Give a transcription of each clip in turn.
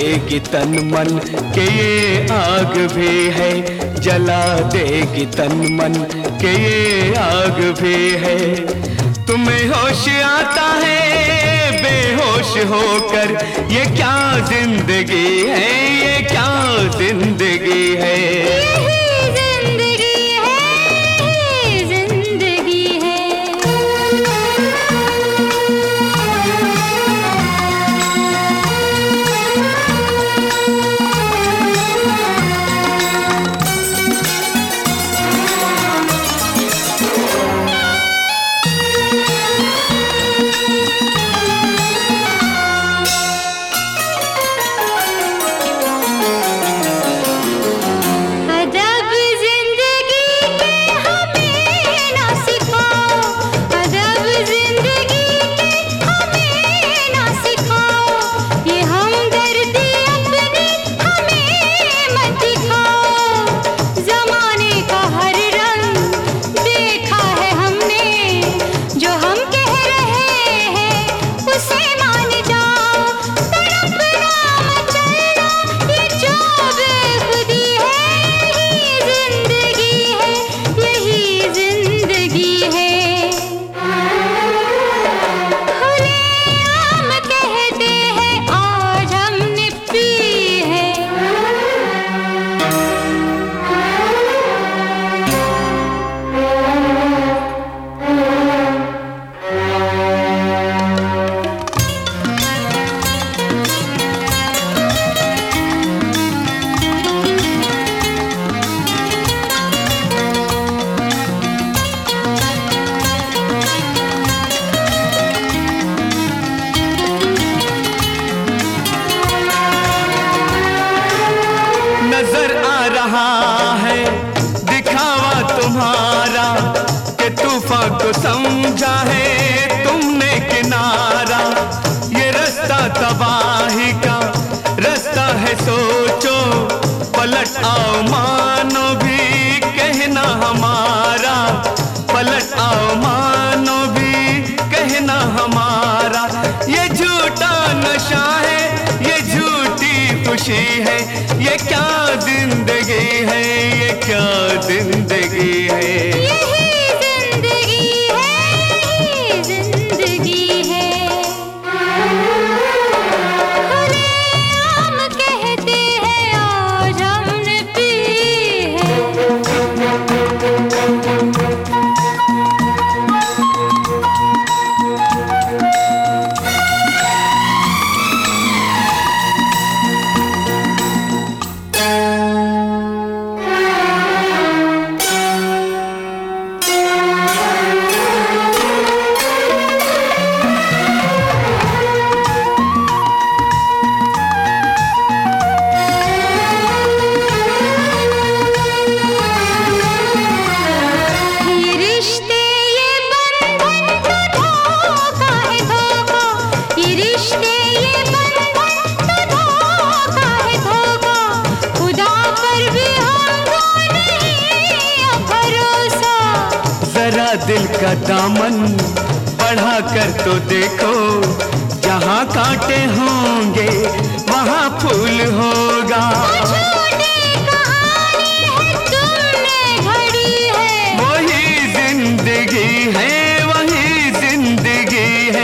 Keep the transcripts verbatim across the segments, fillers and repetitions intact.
देगी तन मन के ये आग भी है, जला देगी तन मन के ये आग भी है। तुम्हें होश आता है बेहोश होकर, ये क्या जिंदगी है, ये क्या जिंदगी है। नजर आ रहा है दिखावा तुम्हारा कि तूफान को समझा है तुमने किनारा। ये रास्ता तबाही का रास्ता है, सोचो पलट आओ मानो भी कहना हमारा, पलट आओ मानो भी कहना हमारा। ये झूठा नशा है, ये झूठी खुशी है, ये क्या जिंदगी है, ये क्या जिंदगी है। दिल का दामन बढ़ा कर तो देखो, जहाँ कांटे होंगे वहाँ फूल होगा। वही जिंदगी है, वही जिंदगी है।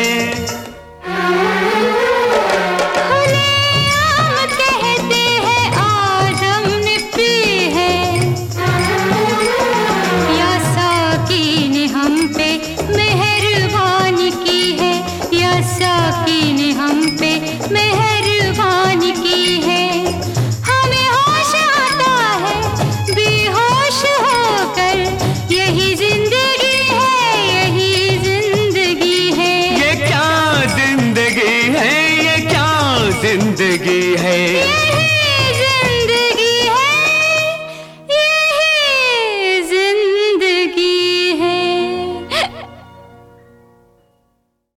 मेहरबानी की है, हमें होश आता है बेहोश होकर, यही जिंदगी है, यही जिंदगी है। ये क्या जिंदगी है, ये क्या जिंदगी है।